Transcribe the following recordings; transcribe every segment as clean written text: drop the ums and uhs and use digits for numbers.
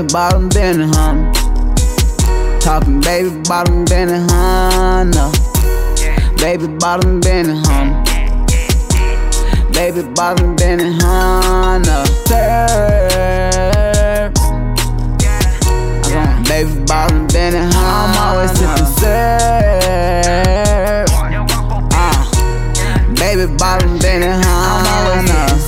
bottom Benny Hunter. Talking baby bottom Benny Hunter. Baby bottom Benny Hunter. Baby bottom Benny Hunter. Baby bottom Benny Hunter. I'm always sipping syrup. Baby bottom Benny Hunter. I'm always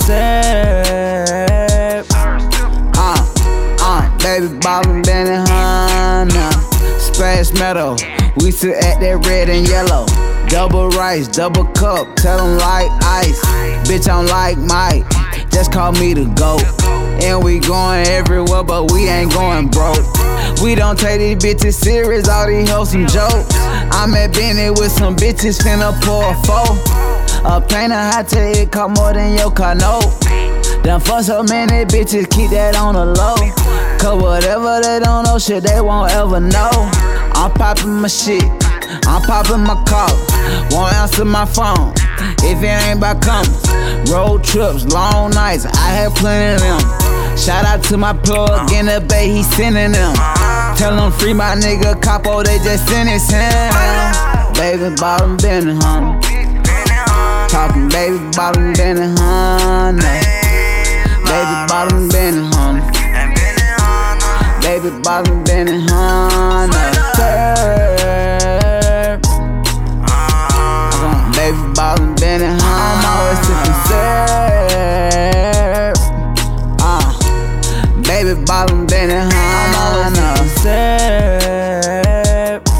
sipping syrup. Baby bottom Benny Hunter. Splash Meadow, we sit at that red and yellow. Double rice, double cup, tell them like ice. Bitch, I'm like Mike, just call me the GOAT. And we going everywhere, but we ain't going broke. We don't take these bitches serious, all these hoes some jokes. I'm at Benny with some bitches, finna pour a four. A paint a hot take, it cost more than your car note. Done for so many bitches, keep that on the low. Cause whatever they don't know, shit they won't ever know. I'm popping my shit, I'm popping my car. Won't answer my phone if it ain't about commas. Road trips, long nights, I had plenty of them. Shout out to my plug in the bay, he sending them. Tell them free my nigga Capo, they just sentenced him. Baby bottom Benny Hunter. Talking baby bottom Benny Hunter. Baby bottom Benny Hunter. Baby bottom Benny Hunter. Baby bottom Benny Hunter. I'm always sipping syrup. Baby bottom Benny Hunter. I'm always sipping syrup.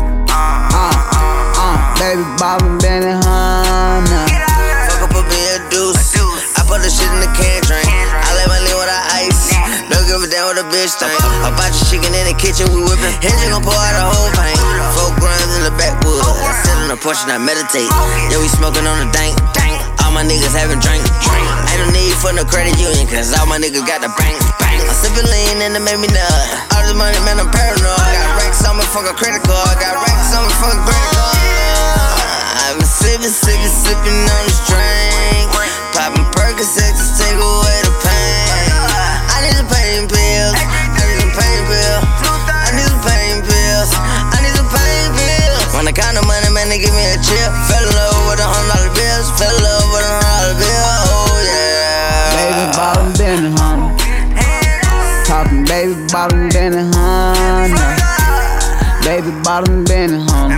Baby bottom Benny Hunter. Fuck up a beer deuce. I put the shit in the can drink. I let my lean without ice. Don't give a damn what a bitch think. About your chicken in the kitchen, we whippin'. Henry gon' pour out a whole pint. 4 grams in the backwood. I sit on the porch and I meditate. Yeah, we smoking on the dank. All my niggas having drink. Ain't no need for no credit union, cause all my niggas got the bank. I'm sippin' lean and it made me nut. All this money, man, I'm paranoid. Got racks on me, fuck a credit card. Got racks on me, fuck a credit card. I've been sippin' on this drink. Poppin' Percocets to take away the pain. I need some pain pills. I need some pain pills. I need some pain pills. I need some pain pills. When I count the money, man, they give me a chip. Fell in love with $100 bills. Fell in love with $100 bills. Oh yeah. Baby bottom Benny Hunter. Talking baby bottom Benny Hunter. Baby bottom Benny Hunter.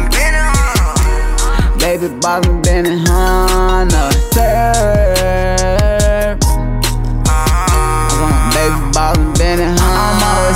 Baby bottom Benny Hunter. Baby bottom Benny Hunter. I'm always